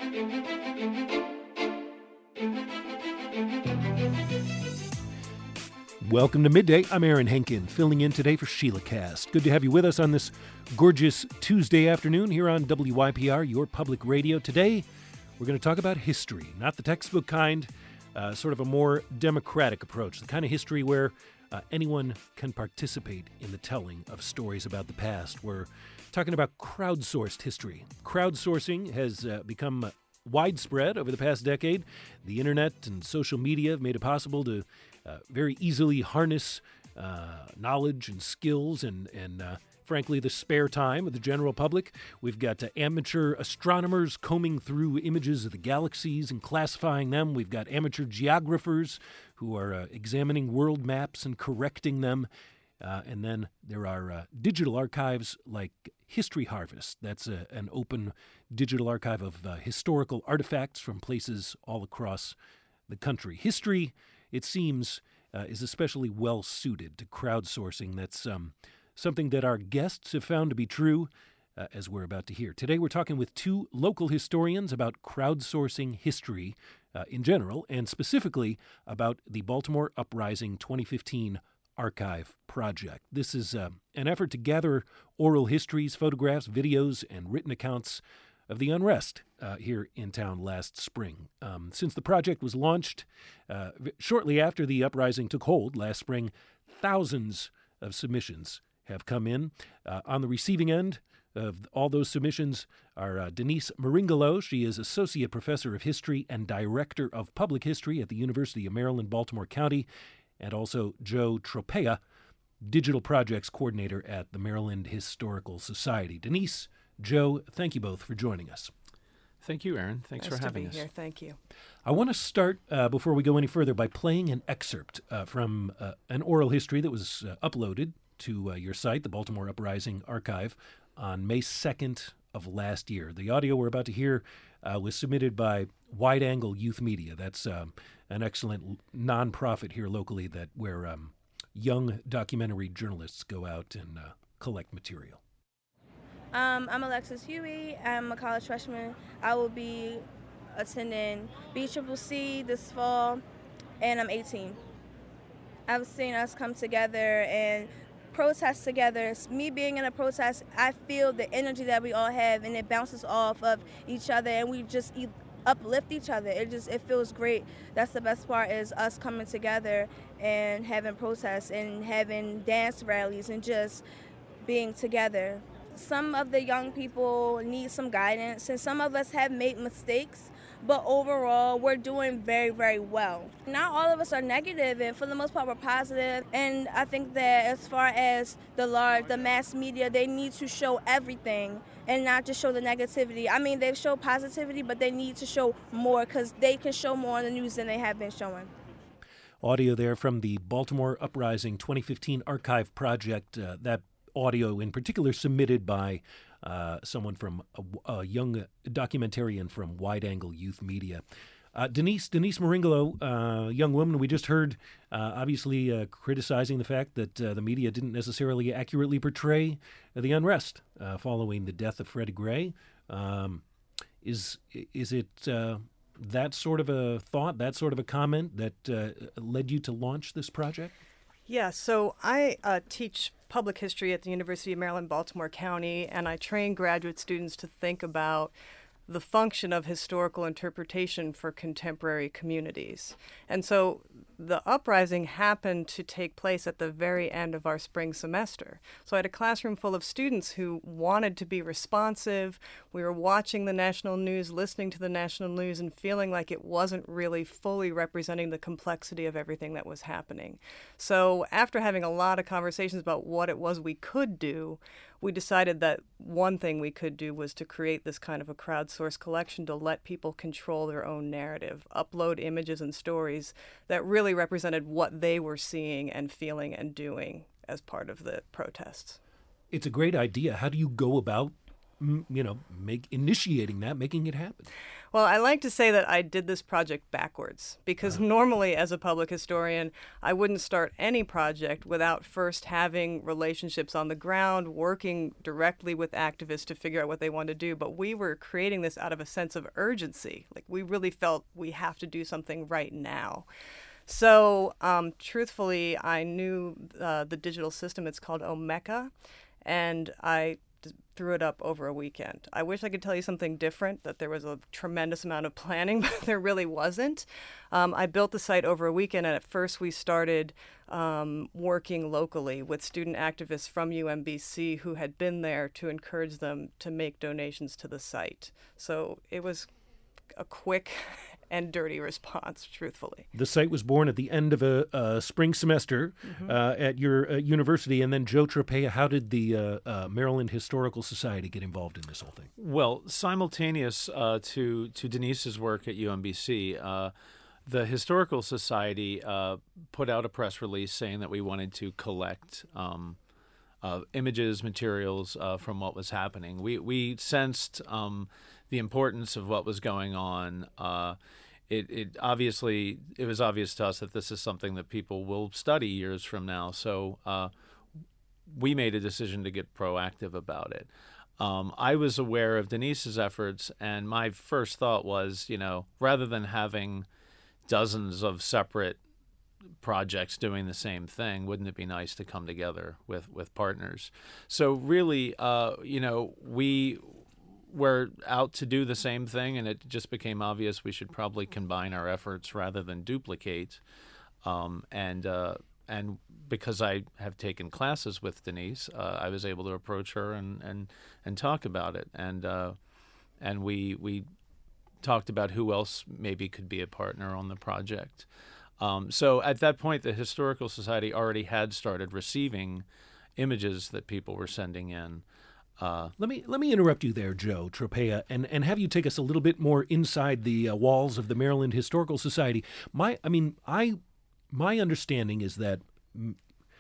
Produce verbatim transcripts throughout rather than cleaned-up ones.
Welcome to Midday. I'm Aaron Henkin, filling in today for Sheila Cast. Good to have you with us on this gorgeous Tuesday afternoon here on W Y P R, your public radio. Today, we're going to talk about history, not the textbook kind, uh, sort of a more democratic approach, the kind of history where uh, anyone can participate in the telling of stories about the past. We're talking about crowdsourced history. Crowdsourcing has uh, become widespread over the past decade. The internet and social media have made it possible to uh, very easily harness uh, knowledge and skills and, and uh, frankly, the spare time of the general public. We've got uh, amateur astronomers combing through images of the galaxies and classifying them. We've got amateur geographers who are uh, examining world maps and correcting them. Uh, and then there are uh, digital archives like History Harvest. That's a, an open digital archive of uh, historical artifacts from places all across the country. History, it seems, uh, is especially well suited to crowdsourcing. That's um, something that our guests have found to be true, uh, as we're about to hear. Today we're talking with two local historians about crowdsourcing history uh, in general, and specifically about the Baltimore Uprising twenty fifteen Archive Project. This is uh, an effort to gather oral histories, photographs, videos, and written accounts of the unrest uh, here in town last spring. Um, since the project was launched uh, shortly after the uprising took hold last spring, thousands of submissions have come in. Uh, on the receiving end of all those submissions are uh, Denise Maringolo. She is Associate Professor of History and Director of Public History at the University of Maryland, Baltimore County, and also Joe Tropea, Digital Projects Coordinator at the Maryland Historical Society. Denise, Joe, thank you both for joining us. Thank you, Aaron. Thanks nice for having to us. be here. Thank you. I want to start, uh, before we go any further, by playing an excerpt uh, from uh, an oral history that was uh, uploaded to uh, your site, the Baltimore Uprising Archive, on May second of last year. The audio we're about to hear uh, was submitted by Wide Angle Youth Media. That's um, an excellent nonprofit here locally that where um, young documentary journalists go out and uh, collect material. Um, I'm Alexis Huey. I'm a college freshman. I will be attending B C C C this fall, and I'm eighteen. I've seen us come together and protest together. Me being in a protest, I feel the energy that we all have, and it bounces off of each other, and we just e- uplift each other. It just it feels great. That's the best part, is us coming together and having protests and having dance rallies and just being together. Some of the young people need some guidance, and some of us have made mistakes, but overall we're doing very, very well. Not all of us are negative, and for the most part we're positive. And I think that as far as the large, the mass media, they need to show everything and not just show the negativity. I mean, they show positivity, but they need to show more, because they can show more on the news than they have been showing. Audio there from the Baltimore Uprising twenty fifteen Archive Project. Uh, that audio in particular submitted by uh, someone from a, a young documentarian from Wide Angle Youth Media. Uh, Denise Denise Maringolo, uh, young woman we just heard, uh, obviously uh, criticizing the fact that uh, the media didn't necessarily accurately portray the unrest uh, following the death of Freddie Gray. Um, is is it uh, that sort of a thought, that sort of a comment that uh, led you to launch this project? Yeah, so I uh, teach public history at the University of Maryland, Baltimore County, and I train graduate students to think about the function of historical interpretation for contemporary communities. And so the uprising happened to take place at the very end of our spring semester. So I had a classroom full of students who wanted to be responsive. We were watching the national news, listening to the national news, and feeling like it wasn't really fully representing the complexity of everything that was happening. So after having a lot of conversations about what it was we could do, we decided that one thing we could do was to create this kind of a crowdsourced collection to let people control their own narrative, upload images and stories that really represented what they were seeing and feeling and doing as part of the protests. It's a great idea. How do you go about m- you know, make initiating that, making it happen? Well, I like to say that I did this project backwards because uh-huh. normally as a public historian, I wouldn't start any project without first having relationships on the ground, working directly with activists to figure out what they want to do. But we were creating this out of a sense of urgency. Like we really felt we have to do something right now. So um, truthfully, I knew uh, the digital system. It's called Omeka, and I threw it up over a weekend. I wish I could tell you something different, that there was a tremendous amount of planning, but there really wasn't. Um, I built the site over a weekend, and at first we started um, working locally with student activists from U M B C who had been there to encourage them to make donations to the site. So it was a quick and dirty response, truthfully. The site was born at the end of a, a spring semester mm-hmm. uh, at your uh, university. And then, Joe Tropea, how did the uh, uh, Maryland Historical Society get involved in this whole thing? Well, simultaneous uh, to, to Denise's work at U M B C, uh, the Historical Society uh, put out a press release saying that we wanted to collect um, uh, images, materials uh, from what was happening. We, we sensed um, the importance of what was going on. Uh, it, it obviously it was obvious to us that this is something that people will study years from now. So uh, we made a decision to get proactive about it. Um, I was aware of Denise's efforts, and my first thought was, you know, rather than having dozens of separate projects doing the same thing, wouldn't it be nice to come together with, with partners? So really, uh, you know, we were out to do the same thing, and it just became obvious we should probably combine our efforts rather than duplicate. Um, and uh, and because I have taken classes with Denise, uh, I was able to approach her and, and, and talk about it. And uh, and we we talked about who else maybe could be a partner on the project. Um, so at that point, the Historical Society already had started receiving images that people were sending in. Uh, let me let me interrupt you there, Joe Tropea, and, and have you take us a little bit more inside the uh, walls of the Maryland Historical Society. My, I mean, I my understanding is that m-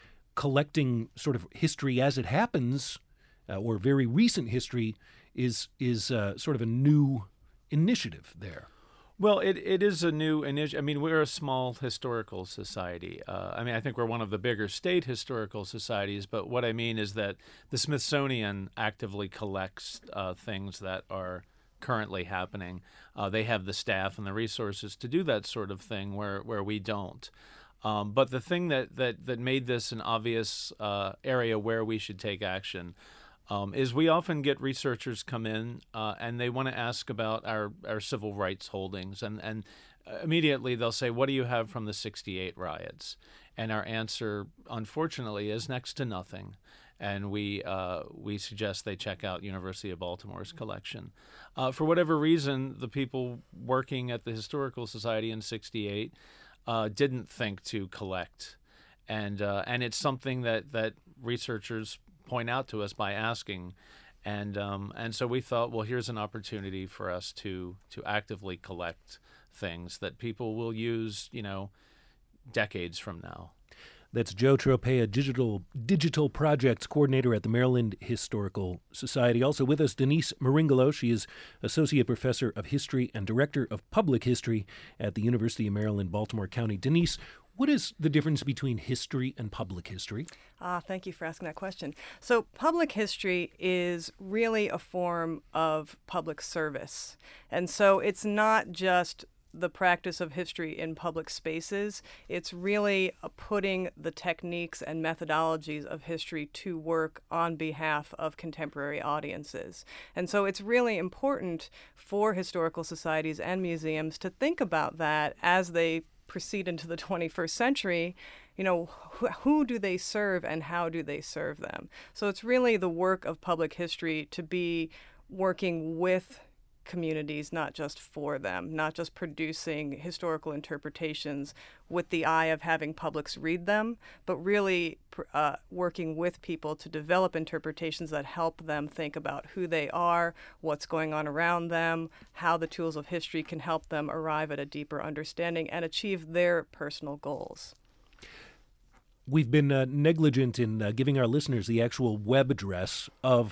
collecting sort of history as it happens, uh, or very recent history, is is uh, sort of a new initiative there. Well, it, it is a new initiative. I mean, we're a small historical society. Uh, I mean, I think we're one of the bigger state historical societies, but what I mean is that the Smithsonian actively collects uh, things that are currently happening. Uh, they have the staff and the resources to do that sort of thing where, where we don't. Um, but the thing that, that, that made this an obvious uh, area where we should take action Um, is we often get researchers come in uh, and they want to ask about our, our civil rights holdings. And, and immediately they'll say, what do you have from the sixty-eight riots? And our answer, unfortunately, is next to nothing. And we uh, we suggest they check out University of Baltimore's collection. Uh, for whatever reason, the people working at the Historical Society in sixty-eight uh, didn't think to collect. And uh, and it's something that, that researchers point out to us by asking, and um, and so we thought, well, here's an opportunity for us to to actively collect things that people will use, you know, decades from now. That's Joe Tropea, digital digital projects coordinator at the Maryland Historical Society. Also with us, Denise Maringolo. She is associate professor of history and director of public history at the University of Maryland, Baltimore County. Denise, what is the difference between history and public history? Ah, thank you for asking that question. So public history is really a form of public service. And so it's not just the practice of history in public spaces. It's really uh, putting the techniques and methodologies of history to work on behalf of contemporary audiences. And so it's really important for historical societies and museums to think about that as they proceed into the twenty-first century. You know, who, who do they serve and how do they serve them? So it's really the work of public history to be working with communities, not just for them, not just producing historical interpretations with the eye of having publics read them, but really uh, working with people to develop interpretations that help them think about who they are, what's going on around them, how the tools of history can help them arrive at a deeper understanding and achieve their personal goals. We've been uh, negligent in uh, giving our listeners the actual web address of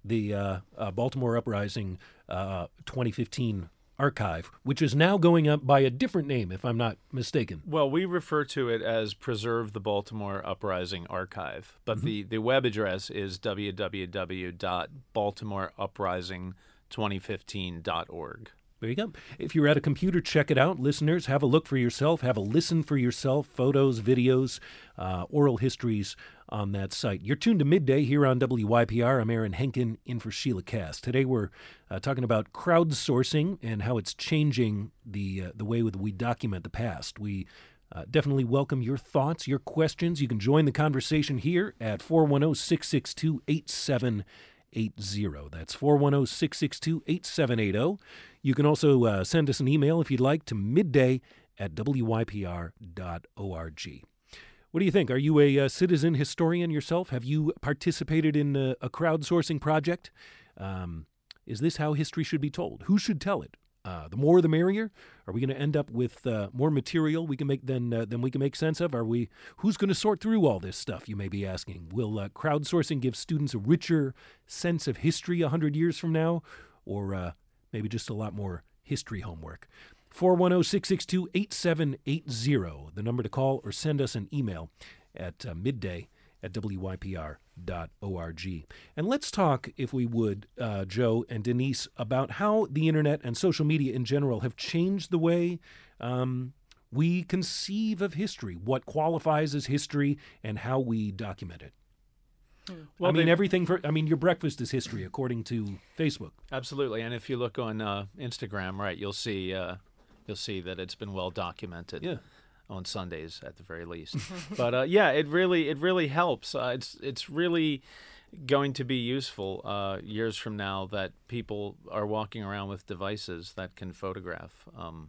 the uh, uh, Baltimore Uprising uh, twenty fifteen archive, which is now going up by a different name, if I'm not mistaken. Well, we refer to it as Preserve the Baltimore Uprising Archive, but mm-hmm. the, the web address is w w w dot baltimore uprising twenty fifteen dot org. There you go. If you're at a computer, check it out. Listeners, have a look for yourself. Have a listen for yourself. Photos, videos, uh, oral histories on that site. You're tuned to Midday here on W Y P R. I'm Aaron Henkin, in for Sheila Cass. Today we're uh, talking about crowdsourcing and how it's changing the uh, the way that we document the past. We uh, definitely welcome your thoughts, your questions. You can join the conversation here at four one zero, six six two, eight seven eight zero. That's four one zero, six six two, eight seven eight zero. You can also uh, send us an email if you'd like to midday at w y p r dot org. What do you think? Are you a, uh citizen historian yourself? Have you participated in a, a crowdsourcing project? Um, is this how history should be told? Who should tell it? Uh, the more the merrier? Are we going to end up with uh, more material we can make than uh, than we can make sense of? Are we? Who's going to sort through all this stuff? You may be asking. Will uh, crowdsourcing give students a richer sense of history a hundred years from now, or uh, maybe just a lot more history homework? four one zero, six six two, eight seven eight zero, the number to call, or send us an email at uh, midday at w y p r dot org. And let's talk, if we would, uh, Joe and Denise, about how the internet and social media in general have changed the way um, we conceive of history, what qualifies as history, and how we document it. Well, I mean, they, everything for, I mean, your breakfast is history, according to Facebook. Absolutely. And if you look on uh, Instagram, right, you'll see uh, you'll see that it's been well documented. Yeah. On Sundays at the very least. But uh, yeah, it really it really helps. Uh, it's it's really going to be useful uh, years from now that people are walking around with devices that can photograph um,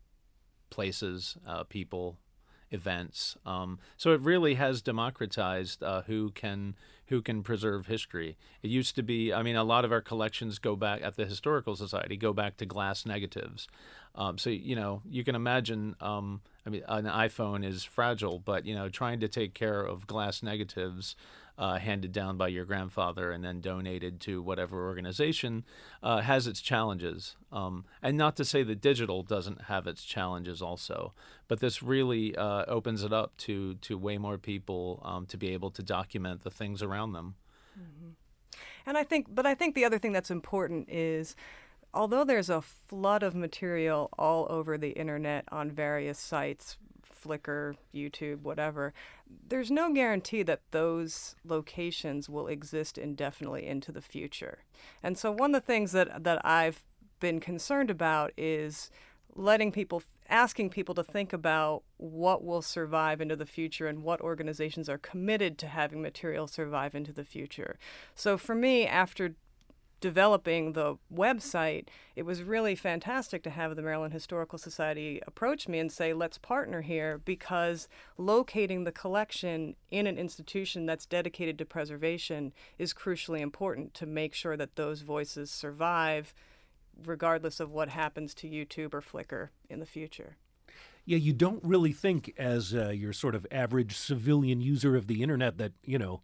places, uh, people, events. Um, so it really has democratized uh, who can who can preserve history. It used to be, I mean, a lot of our collections go back at the Historical Society, go back to glass negatives. Um, so, you know, you can imagine, um, I mean, an iPhone is fragile, but, you know, trying to take care of glass negatives uh, handed down by your grandfather and then donated to whatever organization uh, has its challenges. Um, and not to say that digital doesn't have its challenges also, but this really uh, opens it up to, to way more people um, to be able to document the things around them. Mm-hmm. And I think, but I think the other thing that's important is, although there's a flood of material all over the internet on various sites, Flickr, YouTube, whatever, there's no guarantee that those locations will exist indefinitely into the future. And so one of the things that, that I've been concerned about is letting people, asking people to think about what will survive into the future and what organizations are committed to having material survive into the future. So for me, after developing the website, it was really fantastic to have the Maryland Historical Society approach me and say, let's partner here, because locating the collection in an institution that's dedicated to preservation is crucially important to make sure that those voices survive regardless of what happens to YouTube or Flickr in the future. Yeah, you don't really think as uh, your sort of average civilian user of the internet that, you know,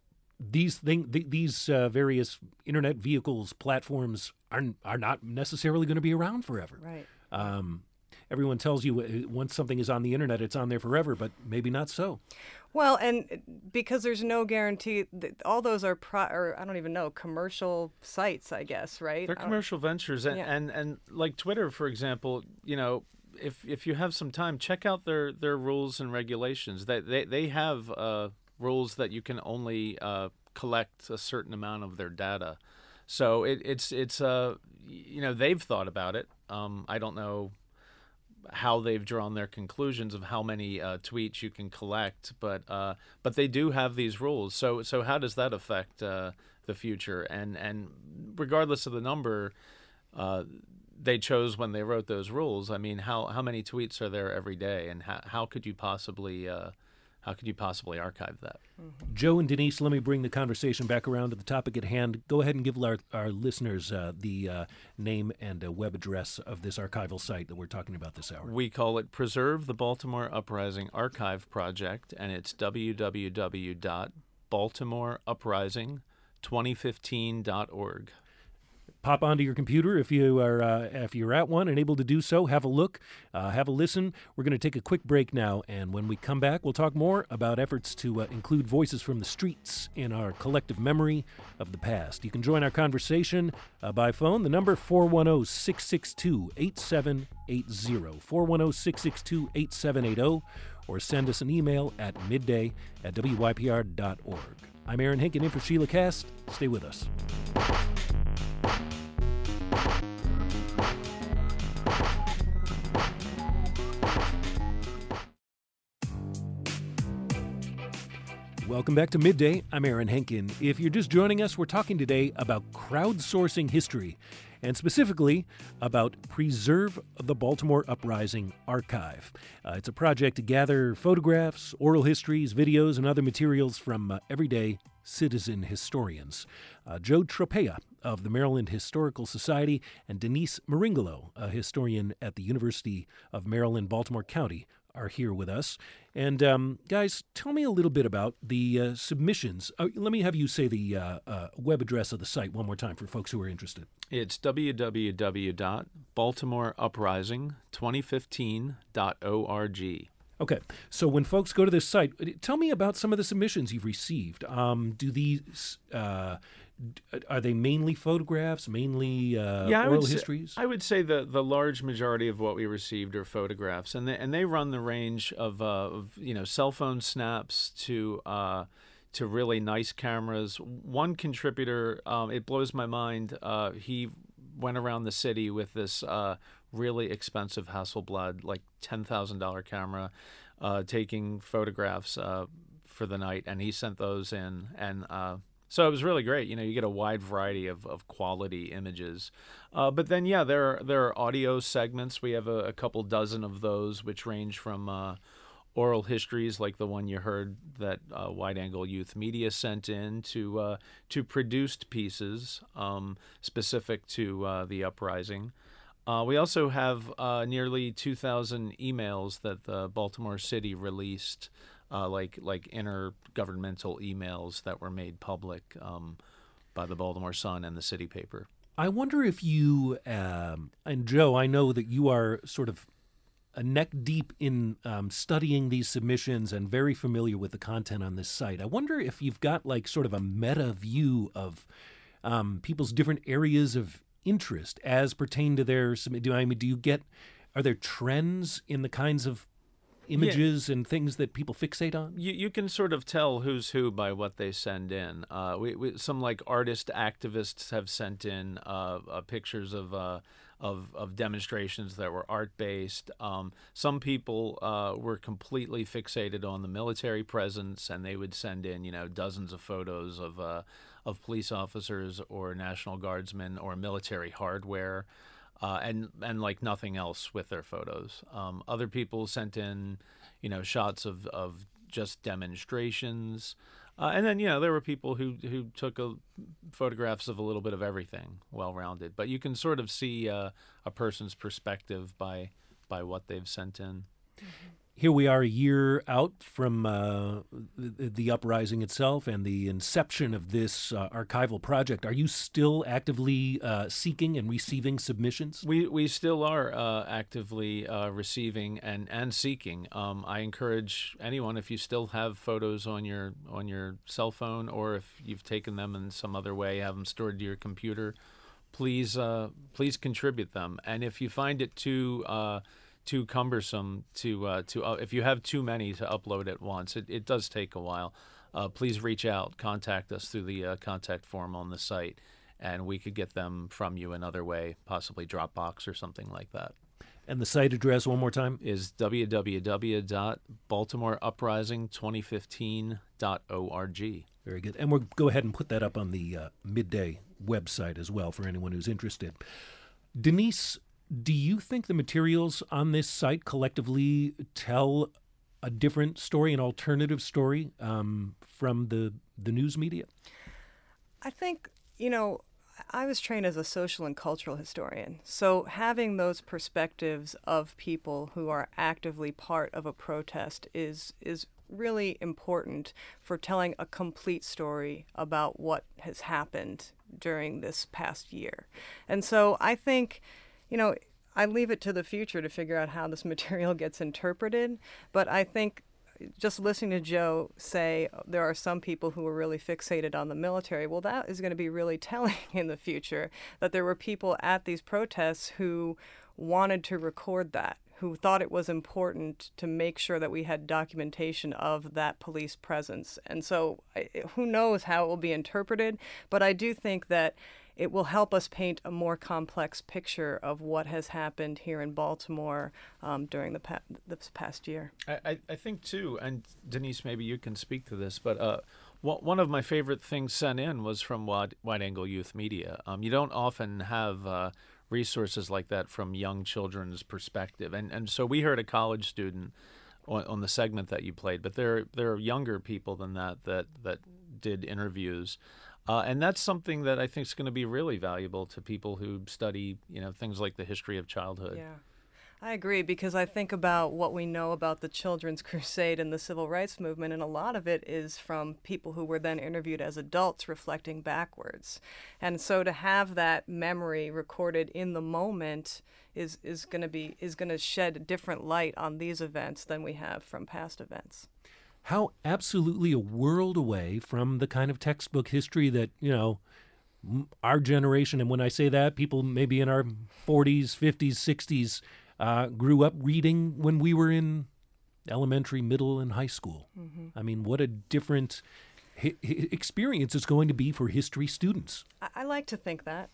These thing, th- these uh, various internet vehicles, platforms are are not necessarily going to be around forever. Right. Um, everyone tells you uh, once something is on the internet, it's on there forever, but maybe not so. Well, and because there's no guarantee, that all those are, pro- or I don't even know, commercial sites, I guess, right? They're commercial ventures, and, yeah. and and like Twitter, for example, you know, if if you have some time, check out their their rules and regulations. They they they have Uh, rules that you can only uh, collect a certain amount of their data. So it, it's, it's uh, you know, they've thought about it. Um, I don't know how they've drawn their conclusions of how many uh, tweets you can collect, but uh, but they do have these rules. So so how does that affect uh, the future? And, and regardless of the number uh, they chose when they wrote those rules, I mean, how, how many tweets are there every day, and how, how could you possibly uh, How could you possibly archive that? Mm-hmm. Joe and Denise, let me bring the conversation back around to the topic at hand. Go ahead and give our, our listeners uh, the uh, name and uh, web address of this archival site that we're talking about this hour. We call it Preserve the Baltimore Uprising Archive Project, and it's w w w dot baltimore uprising twenty fifteen dot org. Pop onto your computer if you are uh, if you're at one and able to do so. Have a look, uh, have a listen. We're going to take a quick break now, and when we come back, we'll talk more about efforts to uh, include voices from the streets in our collective memory of the past. You can join our conversation uh, by phone. The number four one zero, six six two, eight seven eight zero, four one zero, six six two, eight seven eight zero, or send us an email at midday at w y p r dot org. I'm Aaron Henkin in for Sheila Cast. Stay with us. Welcome back to Midday. I'm Aaron Henkin. If you're just joining us, we're talking today about crowdsourcing history, and specifically about Preserve the Baltimore Uprising Archive. Uh, it's a project to gather photographs, oral histories, videos, and other materials from uh, everyday citizen historians. Uh, Joe Tropea of the Maryland Historical Society and Denise Maringolo, a historian at the University of Maryland, Baltimore County, are here with us. And um, guys, tell me a little bit about the uh, submissions. Uh, let me have you say the uh, uh, web address of the site one more time for folks who are interested. It's w w w dot baltimore uprising twenty fifteen dot org. Okay, so when folks go to this site, tell me about some of the submissions you've received. Um, do these uh, are they mainly photographs, mainly uh, yeah, I oral would histories? Say, I would say the the large majority of what we received are photographs, and they and they run the range of, uh, of you know cell phone snaps to uh, to really nice cameras. One contributor, um, it blows my mind. Uh, he went around the city with this uh, really expensive Hasselblad, like ten thousand dollar camera, uh, taking photographs uh, for the night, and he sent those in, and uh, so it was really great. You know, you get a wide variety of, of quality images. Uh, but then, yeah, there are, there are audio segments. We have a, a couple dozen of those, which range from uh, oral histories like the one you heard that uh, Wide Angle Youth Media sent in to uh, to produced pieces um, specific to uh, the uprising. Uh, we also have uh, nearly two thousand emails that the Baltimore City released, uh, like like intergovernmental emails that were made public um, by the Baltimore Sun and the city paper. I wonder if you, um, and Joe, I know that you are sort of a neck deep in um, studying these submissions and very familiar with the content on this site. I wonder if you've got like sort of a meta view of um, people's different areas of interest as pertain to their submit. Do I mean, do you get, are there trends in the kinds of images yeah. and things that people fixate on? You you can sort of tell who's who by what they send in. Uh, we, we some like artist activists have sent in uh, uh, pictures of uh, of of demonstrations that were art based. Um, some people uh, were completely fixated on the military presence, and they would send in you know dozens of photos of uh, of police officers or National Guardsmen or military hardware. Uh, and and like nothing else with their photos. Um, other people sent in, you know, shots of, of just demonstrations, uh, and then you know there were people who who took a, photographs of a little bit of everything, well-rounded. But you can sort of see uh, a person's perspective by by what they've sent in. Mm-hmm. Here we are a year out from uh, the, the uprising itself and the inception of this uh, archival project. Are you still actively uh, seeking and receiving submissions? We we still are uh, actively uh, receiving and, and seeking. Um, I encourage anyone, if you still have photos on your on your cell phone, or if you've taken them in some other way, have them stored to your computer, please uh, please contribute them. And if you find it too uh, too cumbersome to uh, to uh, if you have too many to upload at once, it, it does take a while. Uh, please reach out, contact us through the uh, contact form on the site, and we could get them from you another way, possibly Dropbox or something like that. And the site address one more time is w w w dot baltimore uprising twenty fifteen dot org. Very good. And we'll go ahead and put that up on the uh, Midday website as well for anyone who's interested. Denise, do you think the materials on this site collectively tell a different story, an alternative story um, from the, the news media? I think, you know, I was trained as a social and cultural historian. So having those perspectives of people who are actively part of a protest is is really important for telling a complete story about what has happened during this past year. And so I think, you know, I leave it to the future to figure out how this material gets interpreted, but I think just listening to Joe say there are some people who are really fixated on the military, well, that is going to be really telling in the future, that there were people at these protests who wanted to record that, who thought it was important to make sure that we had documentation of that police presence. And so I, who knows how it will be interpreted, but I do think that it will help us paint a more complex picture of what has happened here in Baltimore um, during the pa- this past year. I, I think, too, and Denise, maybe you can speak to this, but uh, one of my favorite things sent in was from Wide, Wide Angle Youth Media. Um, you don't often have uh, resources like that from young children's perspective. And, and so we heard a college student on, on the segment that you played, but there, there are younger people than that that, that did interviews. Uh, and that's something that I think is going to be really valuable to people who study, you know, things like the history of childhood. Yeah, I agree, because I think about what we know about the Children's Crusade and the Civil Rights Movement, and a lot of it is from people who were then interviewed as adults reflecting backwards. And so to have that memory recorded in the moment is, is going to be is going to shed a different light on these events than we have from past events. How absolutely a world away from the kind of textbook history that, you know, our generation, and when I say that, people maybe in our forties, fifties, sixties uh, grew up reading when we were in elementary, middle, and high school. Mm-hmm. I mean, what a different hi- hi- experience it's going to be for history students. I, I like to think that.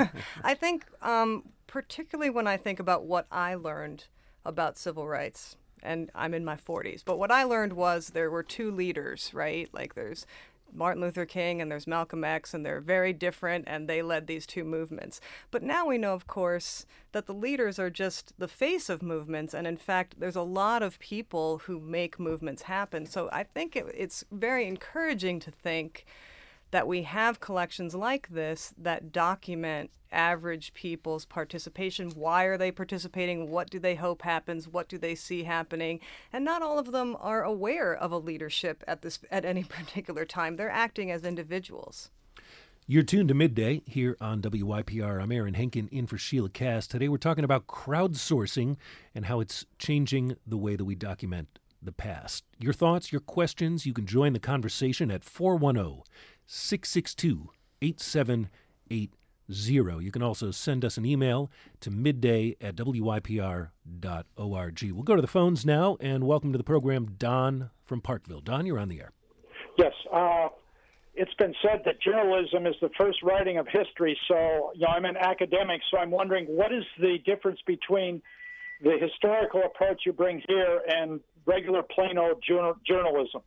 I think um, particularly when I think about what I learned about civil rights, and I'm in my forties. But what I learned was there were two leaders, right? Like there's Martin Luther King and there's Malcolm X, and they're very different, and they led these two movements. But now we know, of course, that the leaders are just the face of movements, and in fact, there's a lot of people who make movements happen. So I think it, it's very encouraging to think that we have collections like this that document average people's participation. Why are they participating? What do they hope happens? What do they see happening? And not all of them are aware of a leadership at this at any particular time. They're acting as individuals. You're tuned to Midday here on W Y P R. I'm Aaron Henkin in for Sheila Cass. Today we're talking about crowdsourcing and how it's changing the way that we document the past. Your thoughts, your questions, you can join the conversation at four one zero, six six two, eight seven eight zero. You can also send us an email to midday at w y p r dot org. We'll go to the phones now, and welcome to the program, Don from Parkville. Don, you're on the air. Yes. Uh, it's been said that journalism is the first writing of history, so you know, I'm an academic, so I'm wondering what is the difference between the historical approach you bring here and regular plain old journal- journalism?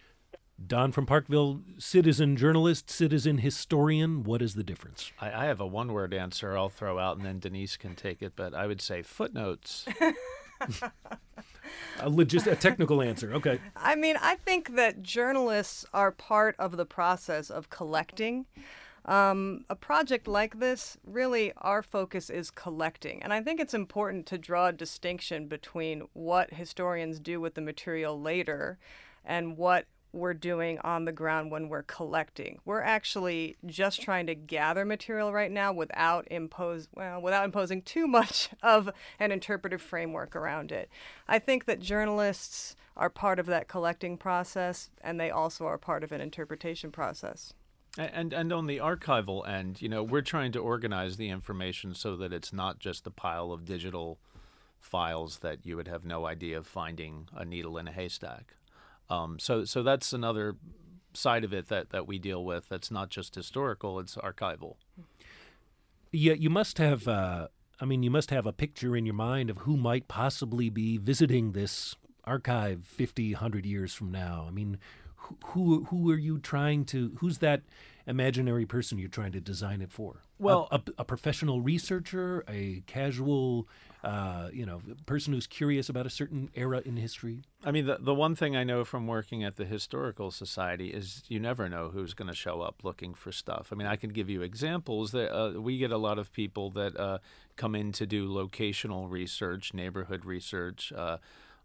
Don from Parkville, citizen journalist, citizen historian. What is the difference? I, I have a one-word answer I'll throw out, and then Denise can take it, but I would say footnotes. a, logis- a technical answer, okay. I mean, I think that journalists are part of the process of collecting. Um, a project like this, really, our focus is collecting. And I think it's important to draw a distinction between what historians do with the material later and what we're doing on the ground when we're collecting. We're actually just trying to gather material right now without impose well without imposing too much of an interpretive framework around it. I think that journalists are part of that collecting process, and they also are part of an interpretation process. And and on the archival end, you know, we're trying to organize the information so that it's not just a pile of digital files that you would have no idea of finding a needle in a haystack. Um, so so that's another side of it that, that we deal with. That's not just historical, it's archival. Yeah, you must have, uh, I mean, you must have a picture in your mind of who might possibly be visiting this archive fifty, one hundred years from now. I mean, who, who who are you trying to, who's that imaginary person you're trying to design it for? Well, a, a, a professional researcher, a casual, uh, you know, person who's curious about a certain era in history? I mean, the the one thing I know from working at the Historical Society is you never know who's going to show up looking for stuff. I mean, I can give you examples. That uh, we get a lot of people that uh, come in to do locational research, neighborhood research, uh,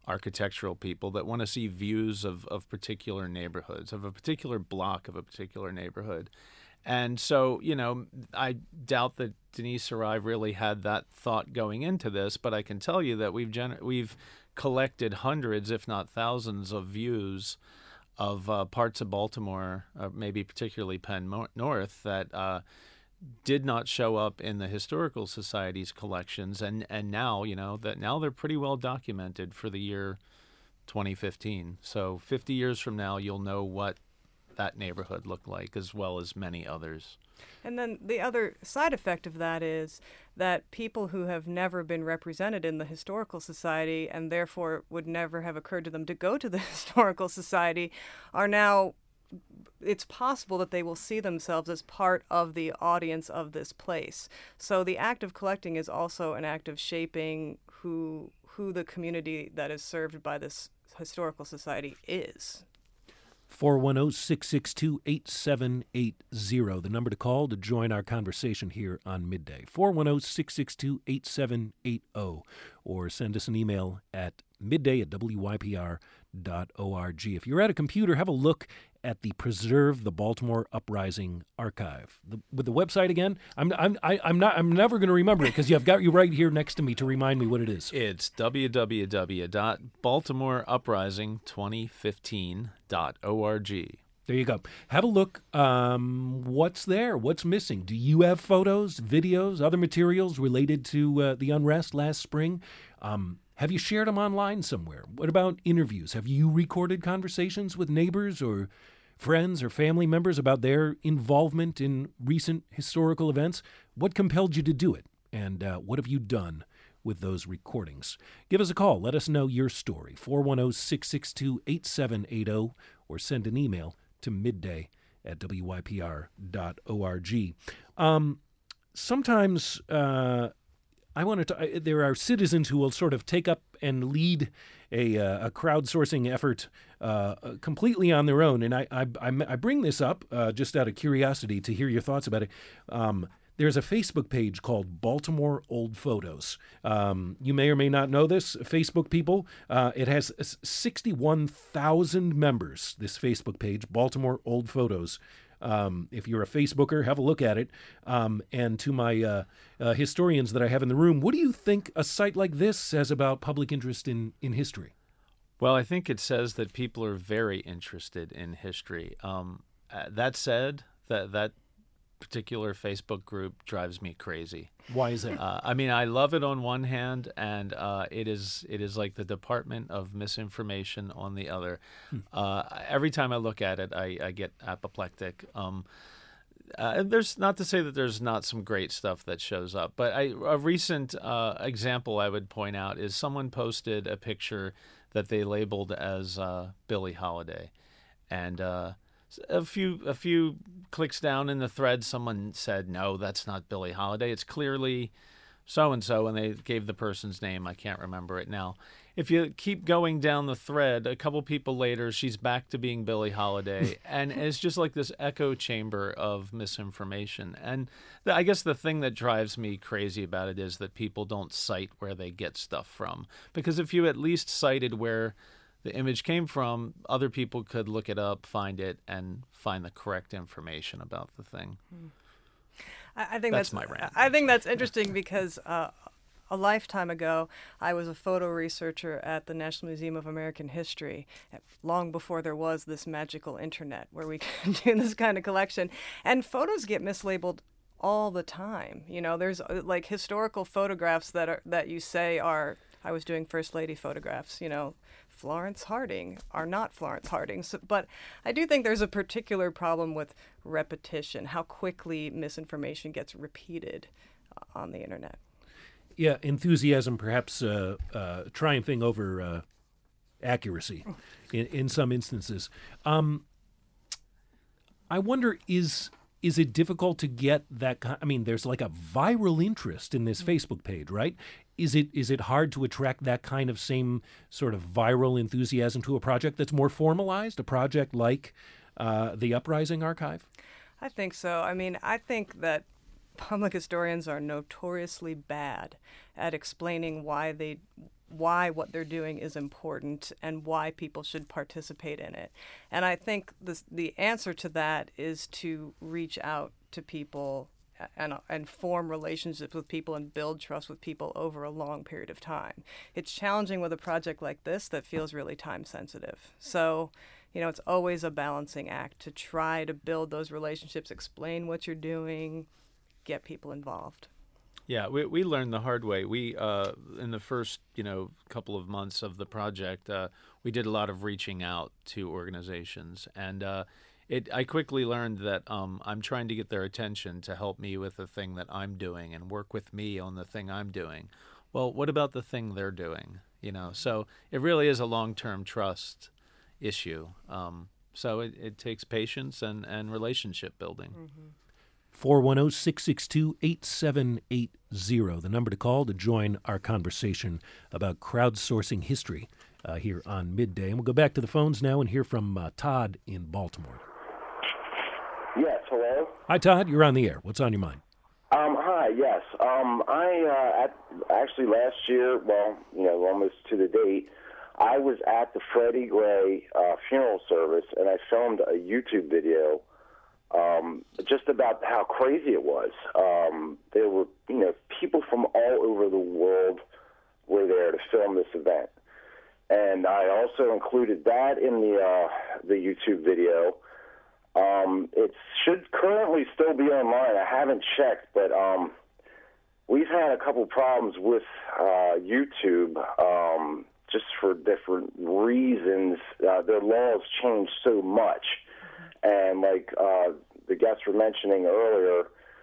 architectural people that want to see views of, of particular neighborhoods, of a particular block of a particular neighborhood. And so, you know, I doubt that Denise or I really had that thought going into this, but I can tell you that we've gener- we've collected hundreds, if not thousands, of views of uh, parts of Baltimore, uh, maybe particularly Penn Mo- North, that uh, did not show up in the Historical Society's collections, and and now, you know, that now they're pretty well documented for the year twenty fifteen. So fifty years from now, you'll know what that neighborhood looked like, as well as many others. And then the other side effect of that is that people who have never been represented in the Historical Society, and therefore would never have occurred to them to go to the Historical Society, are now, it's possible that they will see themselves as part of the audience of this place. So the act of collecting is also an act of shaping who who the community that is served by this Historical Society is. four one zero, six six two, eight seven eight zero, the number to call to join our conversation here on Midday. four one zero, six six two, eight seven eight zero, or send us an email at midday at w y p r dot org. If you're at a computer, have a look at the Preserve the Baltimore Uprising archive. The, with the website again, I'm I'm I, I'm not I'm never going to remember it because you've got you right here next to me to remind me what it is. It's w w w dot baltimore uprising twenty fifteen dot org. There you go. Have a look. Um, what's there? What's missing? Do you have photos, videos, other materials related to uh, the unrest last spring? Um, have you shared them online somewhere? What about interviews? Have you recorded conversations with neighbors or friends or family members about their involvement in recent historical events? What compelled you to do it? And uh, what have you done with those recordings? Give us a call. Let us know your story. four one zero, six six two, eight seven eight zero, or send an email to midday at w y p r dot org. Um, sometimes uh, I want to. Uh, there are citizens who will sort of take up and lead a, uh, a crowdsourcing effort uh, completely on their own, and I I, I bring this up uh, just out of curiosity to hear your thoughts about it. Um, There's a Facebook page called Baltimore Old Photos. Um, you may or may not know this, Facebook people. Uh, it has sixty-one thousand members, this Facebook page, Baltimore Old Photos. Um, if you're a Facebooker, have a look at it. Um, and to my uh, uh, historians that I have in the room, what do you think a site like this says about public interest in, in history? Well, I think it says that people are very interested in history. Um, uh, that said, that that particular Facebook group drives me crazy. Why is that? Uh, I mean, I love it on one hand, and uh, it is it is like the Department of Misinformation on the other. Hmm. Uh, every time I look at it, I, I get apoplectic. Um, uh, there's not to say that there's not some great stuff that shows up, but I, a recent uh, example I would point out is someone posted a picture that they labeled as uh, Billie Holiday, and uh, A few a few clicks down in the thread, someone said, no, that's not Billie Holiday. It's clearly so-and-so, and they gave the person's name. I can't remember it now. If you keep going down the thread, a couple people later, she's back to being Billie Holiday. And it's just like this echo chamber of misinformation. And the, I guess the thing that drives me crazy about it is that people don't cite where they get stuff from. Because if you at least cited where the image came from, other people could look it up, find it, and find the correct information about the thing. I, I think that's, that's my rant. I think that's interesting because uh, a lifetime ago, I was a photo researcher at the National Museum of American History, long before there was this magical internet where we could do this kind of collection. And photos get mislabeled all the time. You know, there's uh, like historical photographs that are that you say are. I was doing First Lady photographs, you know, Florence Harding are not Florence Harding. So, but I do think there's a particular problem with repetition, how quickly misinformation gets repeated uh, on the internet. Yeah, enthusiasm perhaps uh, uh, triumphing over uh, accuracy in, in some instances. Um, I wonder, is is it difficult to get that kind? I mean, there's like a viral interest in this Facebook page, right? Is it is it hard to attract that kind of same sort of viral enthusiasm to a project that's more formalized, a project like uh, the Uprising Archive? I think so. I mean, I think that public historians are notoriously bad at explaining why they why what they're doing is important and why people should participate in it. And I think this, the answer to that is to reach out to people and, and form relationships with people and build trust with people over a long period of time. It's challenging with a project like this that feels really time sensitive. So, you know, it's always a balancing act to try to build those relationships, explain what you're doing, get people involved. Yeah, we we learned the hard way. We uh, in the first you know couple of months of the project, uh, we did a lot of reaching out to organizations, and uh, it I quickly learned that um, I'm trying to get their attention to help me with the thing that I'm doing and work with me on the thing I'm doing. Well, what about the thing they're doing? You know, so it really is a long-term trust issue. Um, so it, it takes patience and, and relationship building. Mm-hmm. four one zero, six six two, eight seven eight zero, the number to call to join our conversation about crowdsourcing history uh, here on Midday. And we'll go back to the phones now and hear from uh, Todd in Baltimore. Yes, hello? Hi, Todd. You're on the air. What's on your mind? Um, hi, yes. Um, I, uh, at, actually last year, well, you know, almost to the date, I was at the Freddie Gray uh, funeral service, and I filmed a YouTube video um, just about how crazy it was. Um, there were, you know, people from all over the world were there to film this event. And I also included that in the uh, the YouTube video. Um, it should currently still be online. I haven't checked, but um, we've had a couple problems with uh, YouTube um, just for different reasons. Uh, their laws change so much. And like uh, the guests were mentioning earlier,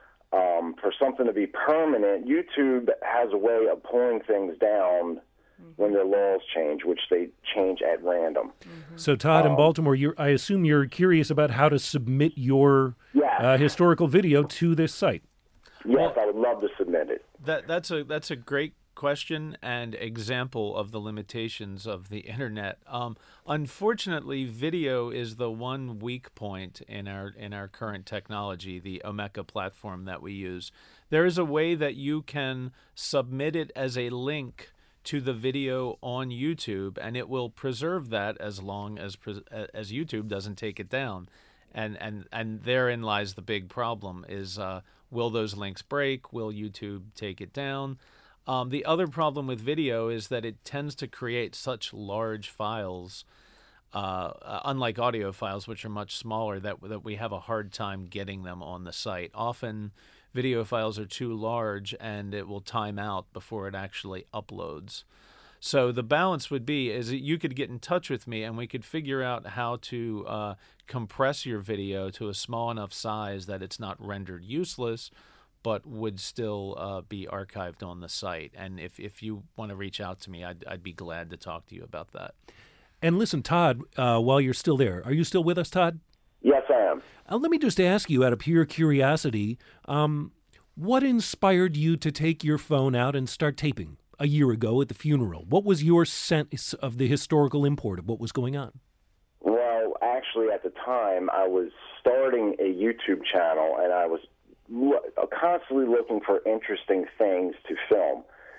um, for something to be permanent, YouTube has a way of pulling things down when their laws change, which they change at random. Mm-hmm. So, Todd, Um, in Baltimore, you're, I assume you're curious about how to submit your Yes. uh, historical video to this site. Yes, I would love to submit it. That that's a that's a great question and example of the limitations of the internet. Um, unfortunately, video is the one weak point in our in our current technology, the Omeka platform that we use. There is a way that you can submit it as a link to the video on YouTube, and it will preserve that as long as as YouTube doesn't take it down. And and and therein lies the big problem: is uh, will those links break? Will YouTube take it down? Um, the other problem with video is that it tends to create such large files, uh, uh, unlike audio files, which are much smaller, that that we have a hard time getting them on the site. Often, video files are too large, and it will time out before it actually uploads. So the balance would be is that you could get in touch with me, and we could figure out how to uh, compress your video to a small enough size that it's not rendered useless, but would still uh, be archived on the site. And if, if you want to reach out to me, I'd, I'd be glad to talk to you about that. And listen, Todd, uh, while you're still there, are you still with us, Todd? Yes, I am. Uh, let me just ask you, out of pure curiosity, um, what inspired you to take your phone out and start taping a year ago at the funeral? What was your sense of the historical import of what was going on? Well, actually, at the time, I was starting a YouTube channel, and I was lo- constantly looking for interesting things to film.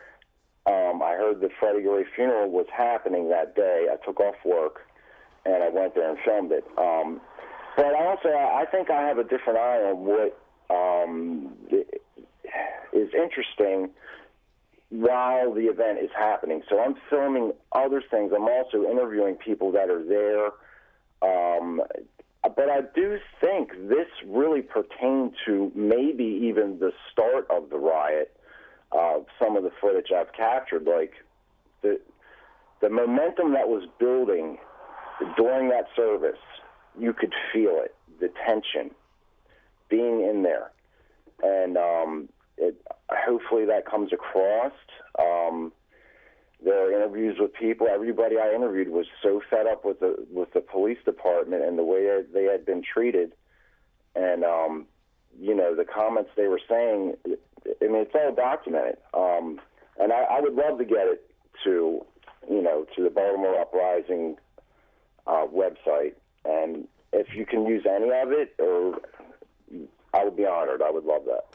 Um, I heard the Freddie Gray funeral was happening that day. I took off work, and I went there and filmed it. Um, but I also, I think I have a different eye on what um, is interesting while the event is happening. So I'm filming other things. I'm also interviewing people that are there. Um, but I do think this really pertained to maybe even the start of the riot. Uh, some of the footage I've captured, like the the momentum that was building during that service, you could feel it, the tension, being in there. And um, it, hopefully that comes across. Um, there are interviews with people. Everybody I interviewed was so fed up with the with the police department and the way they had been treated. And, um, you know, the comments they were saying, I mean, it's all documented. Um, and I, I would love to get it to, you know, to the Baltimore Uprising uh, website. And if you can use any of it, or I would be honored. I would love that.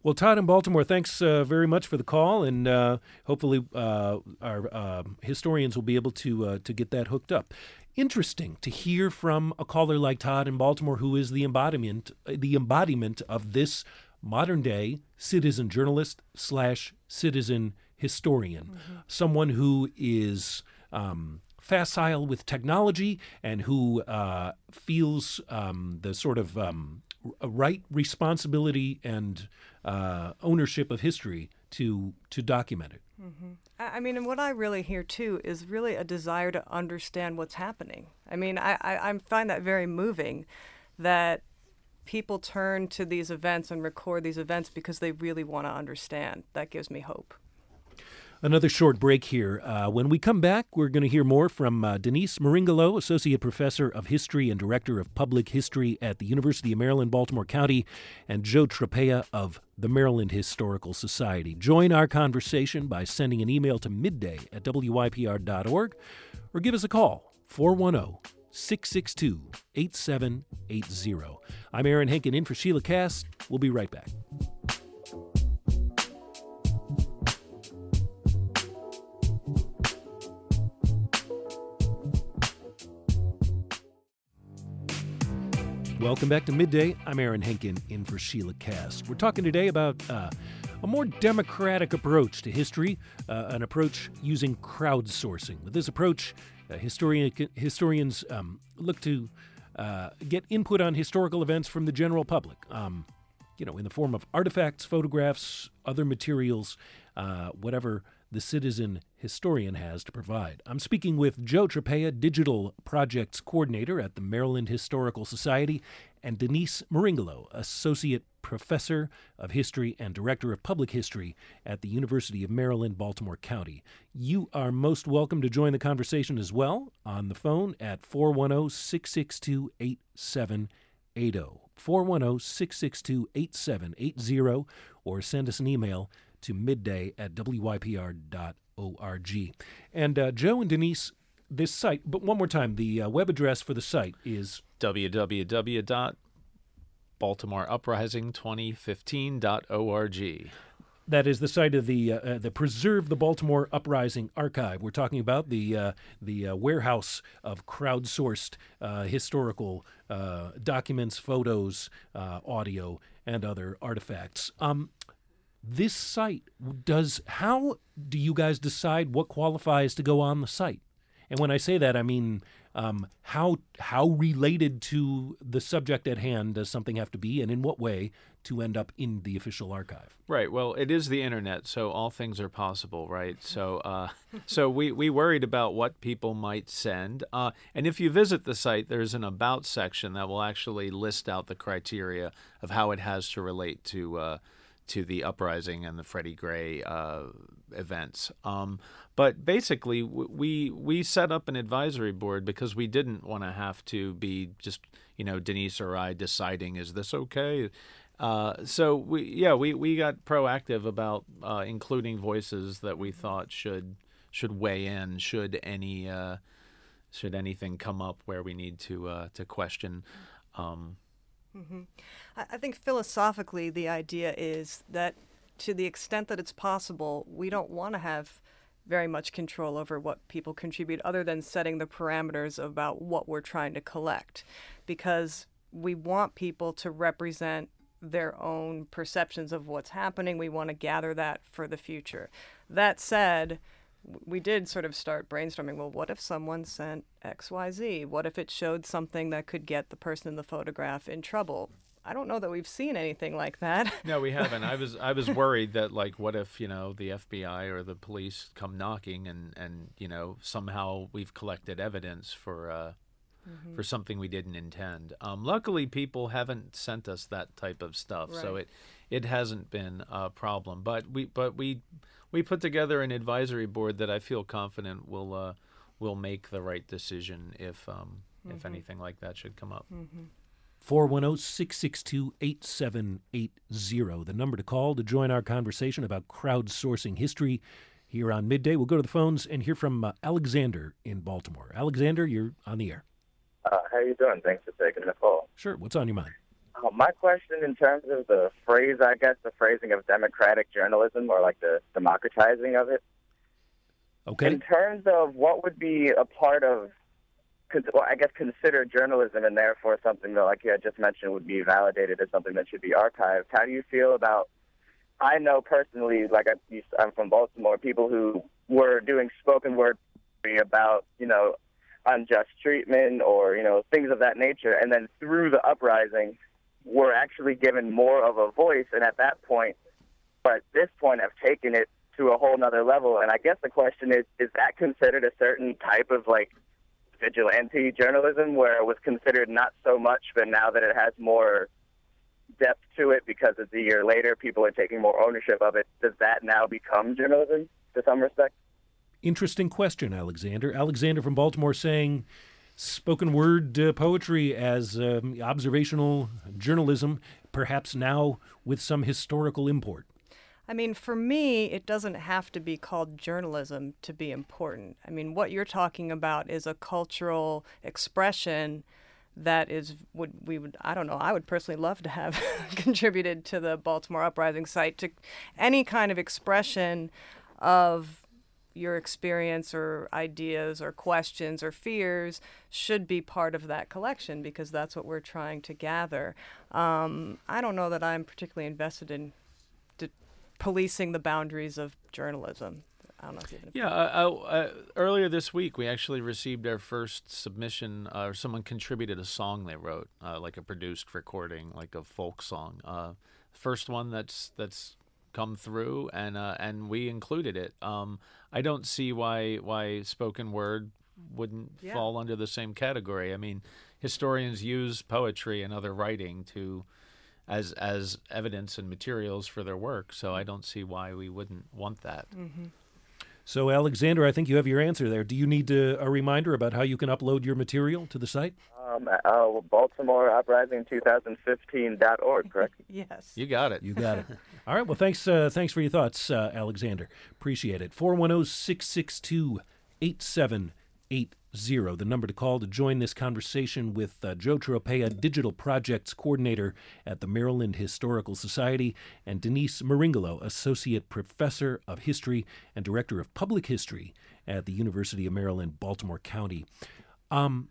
Well, Todd in Baltimore, thanks uh, very much for the call, and uh, hopefully uh, our uh, historians will be able to uh, to get that hooked up. Interesting to hear from a caller like Todd in Baltimore, who is the embodiment the embodiment of this modern day citizen journalist slash citizen historian, mm-hmm. someone who is um, facile with technology and who uh, feels um, the sort of um, right responsibility and uh, ownership of history to to document it. Mm-hmm. I mean, and what I really hear too is really a desire to understand what's happening. I mean, I, I, I find that very moving, that people turn to these events and record these events because they really want to understand. That gives me hope. Another short break here. Uh, when we come back, we're going to hear more from uh, Denise Maringolo, Associate Professor of History and Director of Public History at the University of Maryland, Baltimore County, and Joe Trapea of the Maryland Historical Society. Join our conversation by sending an email to midday at W Y P R dot org or give us a call, four one zero, six six two, eight seven eight zero. I'm Aaron Henkin in for Sheila Cass. We'll be right back. Welcome back to Midday. I'm Aaron Henkin in for Sheila Cass. We're talking today about uh, a more democratic approach to history, uh, an approach using crowdsourcing. With this approach, uh, historian, historians um, look to uh, get input on historical events from the general public, um, you know, in the form of artifacts, photographs, other materials, uh, whatever the citizen historian has to provide. I'm speaking with Joe Trapea, Digital Projects Coordinator at the Maryland Historical Society, and Denise Maringolo, Associate Professor of History and Director of Public History at the University of Maryland, Baltimore County. You are most welcome to join the conversation as well on the phone at four one zero, six six two, eight seven eight zero. four one zero, six six two, eight seven eight zero, or send us an email to midday at W Y P R dot org. And uh, Joe and Denise, this site, but one more time, the uh, web address for the site is w w w dot baltimore uprising twenty fifteen dot org. That is the site of the uh, uh, the Preserve the Baltimore Uprising Archive. We're talking about the uh, the uh, warehouse of crowdsourced uh, historical uh, documents, photos, uh, audio, and other artifacts. Um, This site does, how do you guys decide what qualifies to go on the site? And when I say that, I mean, um, how how related to the subject at hand does something have to be, and in what way to end up in the official archive? Right. Well, it is the internet, so all things are possible, right? So, uh, so we, we worried about what people might send. Uh, and if you visit the site, there's an About section that will actually list out the criteria of how it has to relate to uh, to the uprising and the Freddie Gray uh, events. Um, but basically, w- we we set up an advisory board because we didn't want to have to be just, you know, Denise or I deciding, is this okay? Uh, so, we yeah, we, we got proactive about uh, including voices that we thought should should weigh in, should any uh, should anything come up where we need to uh, to question. Um, Mm-hmm. I think philosophically the idea is that to the extent that it's possible, we don't want to have very much control over what people contribute other than setting the parameters about what we're trying to collect, because we want people to represent their own perceptions of what's happening. We want to gather that for the future. That said, we did sort of start brainstorming, well, what if someone sent X Y Z? What if it showed something that could get the person in the photograph in trouble? I don't know that we've seen anything like that. No, we haven't. I was I was worried that, like, what if, you know, the F B I or the police come knocking and, and you know, somehow we've collected evidence for uh, mm-hmm. for something we didn't intend. Um, luckily, people haven't sent us that type of stuff, right. so it it hasn't been a problem. But we but we we put together an advisory board that I feel confident will uh, will make the right decision if um, mm-hmm. if anything like that should come up. Mm-hmm. four one zero, six six two, eight seven eight zero, the number to call to join our conversation about crowdsourcing history here on Midday. We'll go to the phones and hear from uh, Alexander in Baltimore. Alexander, you're on the air. Uh, how you doing? Thanks for taking the call. Sure. What's on your mind? my question in terms of the phrase, I guess, the phrasing of democratic journalism, or like the democratizing of it. Okay. In terms of what would be a part of, well, I guess, considered journalism, and therefore something that, like you had just mentioned, would be validated as something that should be archived. How do you feel about, I know personally, like I, I'm from Baltimore, people who were doing spoken word about, you know, unjust treatment or, you know, things of that nature, and then through the uprising were actually given more of a voice, and at that point, but at this point have taken it to a whole nother level. And I guess the question is, is that considered a certain type of, like, vigilante journalism, where it was considered not so much, but now that it has more depth to it because it's a year later, people are taking more ownership of it, does that now become journalism to some respect? Interesting question, Alexander. Alexander from Baltimore saying spoken word uh, poetry as um, observational journalism, perhaps now with some historical import. I mean, for me, it doesn't have to be called journalism to be important. I mean, what you're talking about is a cultural expression that is, would we would, I don't know, I would personally love to have contributed to the Baltimore Uprising site, to any kind of expression of your experience or ideas or questions or fears should be part of that collection, because that's what we're trying to gather. Um, I don't know that I'm particularly invested in policing the boundaries of journalism. I don't know if you have Yeah, uh, uh, earlier this week we actually received our first submission, uh, or someone contributed a song they wrote, uh, like a produced recording, like a folk song. Uh, first one that's that's come through, and uh, and we included it. Um, I don't see why why spoken word wouldn't Yeah. fall under the same category. I mean, historians use poetry and other writing to as as evidence and materials for their work, so I don't see why we wouldn't want that. Mm-hmm. So, Alexander, I think you have your answer there. Do you need uh, a reminder about how you can upload your material to the site? Um, uh, Baltimore Uprising twenty fifteen dot org, correct? Yes. You got it. You got it. All right. Well, thanks uh, thanks for your thoughts, uh, Alexander. Appreciate it. four one zero, six six two, eight seven eight zero, the number to call to join this conversation with uh, Joe Tropea, Digital Projects Coordinator at the Maryland Historical Society, and Denise Maringolo, Associate Professor of History and Director of Public History at the University of Maryland, Baltimore County. Um,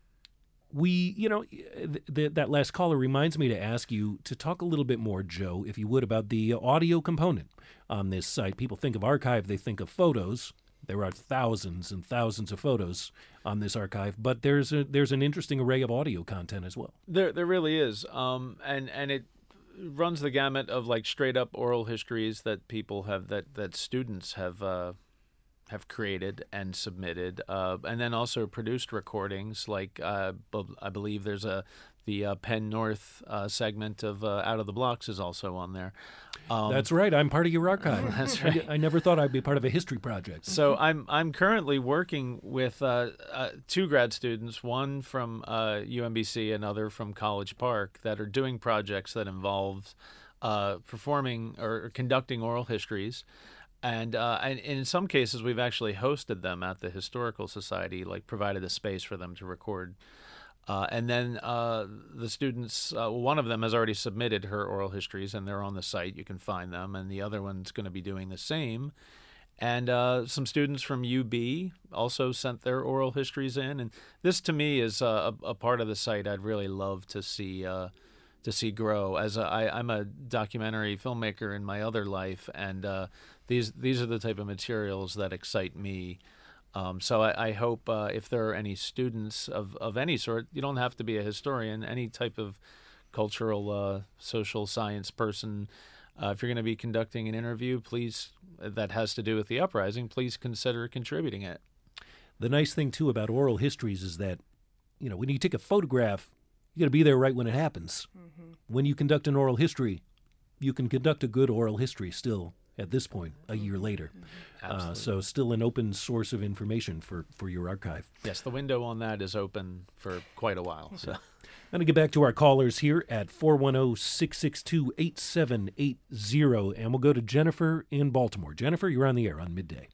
we, you know, th- th- that last caller reminds me to ask you to talk a little bit more, Joe, if you would, about the audio component on this site. People think of archive, they think of photos. There are thousands and thousands of photos on this archive, but there's a there's an interesting array of audio content as well. There there really is, um, and and it runs the gamut of like straight up oral histories that people have that that students have uh, have created and submitted, uh, and then also produced recordings. Like uh, I believe there's a the uh, Penn North uh, segment of uh, Out of the Blocks is also on there. Um, That's right. I'm part of your archive. That's right. I, I never thought I'd be part of a history project. So I'm I'm currently working with uh, uh, two grad students, one from uh, U M B C, another from College Park, that are doing projects that involve uh, performing or conducting oral histories. And, uh, and in some cases, we've actually hosted them at the Historical Society, like provided a space for them to record. Uh, and then uh, the students, uh, one of them has already submitted her oral histories, and they're on the site. You can find them. And the other one's going to be doing the same. And uh, some students from U B also sent their oral histories in. And this, to me, is a, a part of the site I'd really love to see uh, to see grow. As a, I, I'm a documentary filmmaker in my other life, and uh, these these are the type of materials that excite me. Um, so I, I hope uh, if there are any students of, of any sort, you don't have to be a historian, any type of cultural, uh, social science person, uh, if you're going to be conducting an interview, please, that has to do with the uprising, please consider contributing it. The nice thing, too, about oral histories is that, you know, when you take a photograph, you got to be there right when it happens. Mm-hmm. When you conduct an oral history, you can conduct a good oral history still at this point, a year later. Mm-hmm. Uh, so still an open source of information for, for your archive. Yes, the window on that is open for quite a while. So I'm going to get back to our callers here at four one zero, six six two, eight seven eight zero, and we'll go to Jennifer in Baltimore. Jennifer, you're on the air on Midday.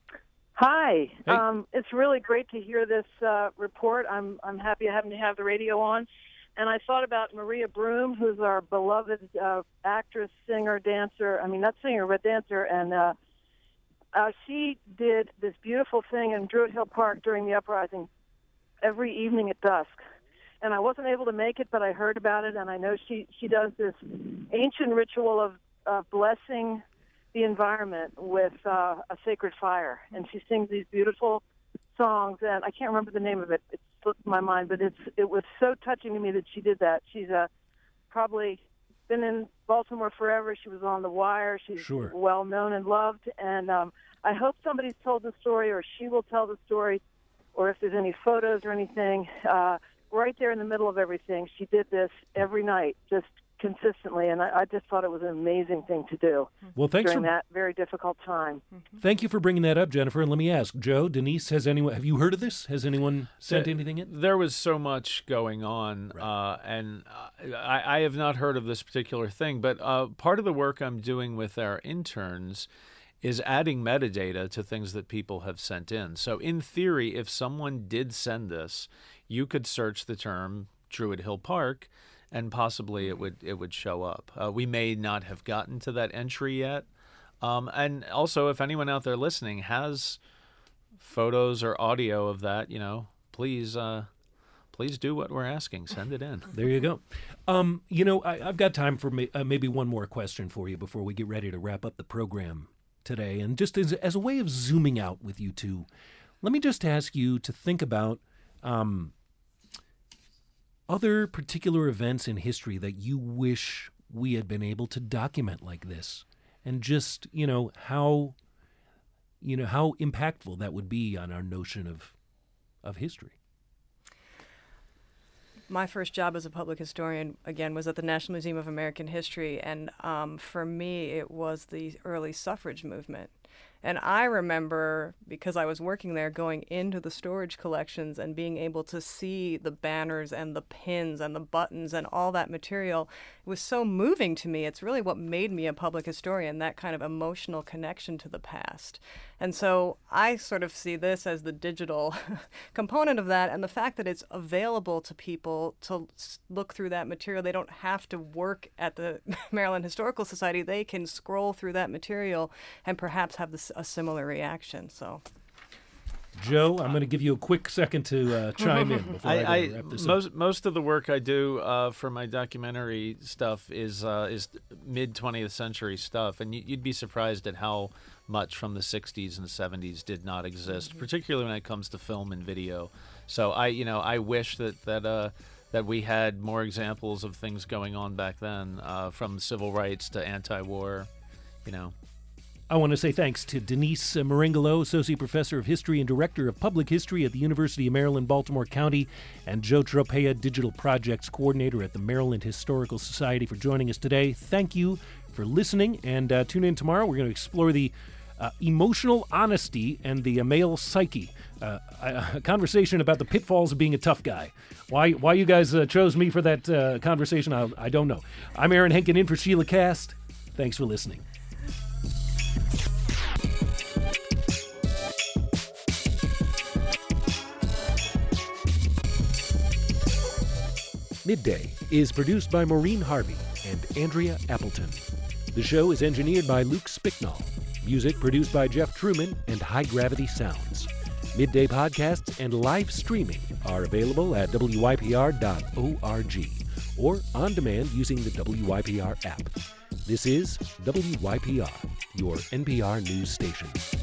Hi. Hey. Um, it's really great to hear this uh, report. I'm I'm happy I happen to have the radio on. And I thought about Maria Broom, who's our beloved uh, actress, singer, dancer. I mean, not singer, but dancer. And uh, uh, she did this beautiful thing in Druid Hill Park during the uprising every evening at dusk. And I wasn't able to make it, but I heard about it, and I know she, she does this ancient ritual of, of blessing the environment with uh, a sacred fire. And she sings these beautiful songs, and I can't remember the name of it. It slipped my mind, but it's it was so touching to me that she did that. She's uh, probably been in Baltimore forever. She was on The Wire. She's Sure. well known and loved, and um, I hope somebody's told the story, or she will tell the story, or if there's any photos or anything. Uh, right there in the middle of everything, she did this every night, just consistently, and I, I just thought it was an amazing thing to do. Well, thanks during for that very difficult time. Thank you for bringing that up, Jennifer. And let me ask, Joe, Denise, has anyone have you heard of this? Has anyone sent There- anything in? There was so much going on, Right. uh, and uh, I, I have not heard of this particular thing. But uh, part of the work I'm doing with our interns is adding metadata to things that people have sent in. So in theory, if someone did send this, you could search the term Druid Hill Park, and possibly it would it would show up. Uh, we may not have gotten to that entry yet. Um, and also, if anyone out there listening has photos or audio of that, you know, please uh, please do what we're asking. Send it in. There you go. Um, you know, I, I've got time for may, uh, maybe one more question for you before we get ready to wrap up the program today. And just as, as a way of zooming out with you two, let me just ask you to think about um, other particular events in history that you wish we had been able to document like this, and just, you know, how, you know, how impactful that would be on our notion of, of history. My first job as a public historian, again, was at the National Museum of American History, and um, for me, it was the early suffrage movement. And I remember, because I was working there, going into the storage collections and being able to see the banners and the pins and the buttons and all that material. It was so moving to me. It's really what made me a public historian, that kind of emotional connection to the past. And so I sort of see this as the digital component of that, and the fact that it's available to people to look through that material. They don't have to work at the Maryland Historical Society. They can scroll through that material and perhaps have this, a similar reaction. So, Joe, I'm going to give you a quick second to uh, chime in before I, I, gotta I wrap this up. most most of the work I do uh, for my documentary stuff is uh, is mid twentieth century stuff, and you, you'd be surprised at how much from the sixties and seventies did not exist, mm-hmm. particularly when it comes to film and video. So I, you know, I wish that that uh, that we had more examples of things going on back then, uh, from civil rights to anti-war, you know. I want to say thanks to Denise Maringolo, Associate Professor of History and Director of Public History at the University of Maryland, Baltimore County, and Joe Tropea, Digital Projects Coordinator at the Maryland Historical Society, for joining us today. Thank you for listening, and uh, tune in tomorrow. We're going to explore the uh, emotional honesty and the uh, male psyche. Uh, a, a conversation about the pitfalls of being a tough guy. Why why you guys uh, chose me for that uh, conversation, I, I don't know. I'm Aaron Henkin in for Sheila Cast. Thanks for listening. Midday is produced by Maureen Harvey and Andrea Appleton. The show is engineered by Luke Spicknall. Music produced by Jeff Truman and High Gravity Sounds. Midday podcasts and live streaming are available at W Y P R dot org or on demand using the W Y P R app. This is W Y P R, your N P R news station.